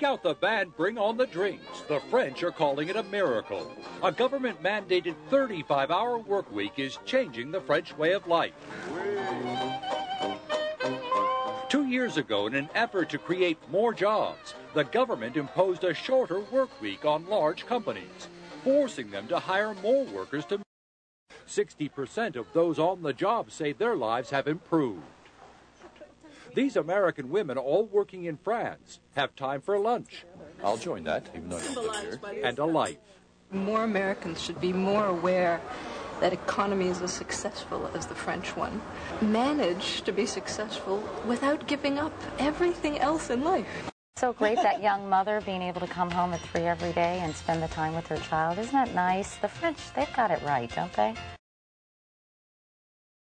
Take out the ban, bring on the drinks. The French are calling it a miracle. A government-mandated 35-hour work week is changing the French way of life. 2 years ago, in an effort to create more jobs, the government imposed a shorter work week on large companies, forcing them to hire more workers to 60% of those on the job say their lives have improved. These American women, all working in France, have time for lunch. I'll join that, even though I don't live here. And a life. More Americans should be more aware that economies as successful as the French one manage to be successful without giving up everything else in life. So great, that young mother being able to come home at 3 every day and spend the time with her child. Isn't that nice? The French, they've got it right, don't they?